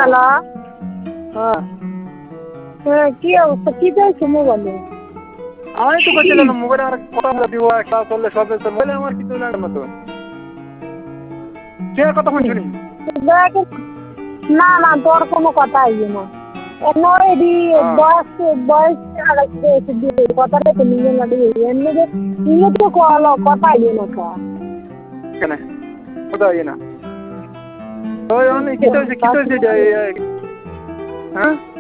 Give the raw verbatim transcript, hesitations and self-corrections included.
Hello. হ্যাঁ হ্যাঁ, কি অবস্থা? কি চাইছো মোবাইলে? আমি তো বলছিলাম মোবাইলে আমার কথা বলে দিব একটা চললে সব মোবাইলে আমার কিছু লাগে না তো কে কথা শুনি না না তোর কোনো কথা আইবে না এমনি বয়স বয়স কথাটা তো নিয়ে না এমনি যে নিয়ে তো কথা আইবে না কা কেন কথা আইবে না ওই অনেক কিছু কিছু হ্যাঁ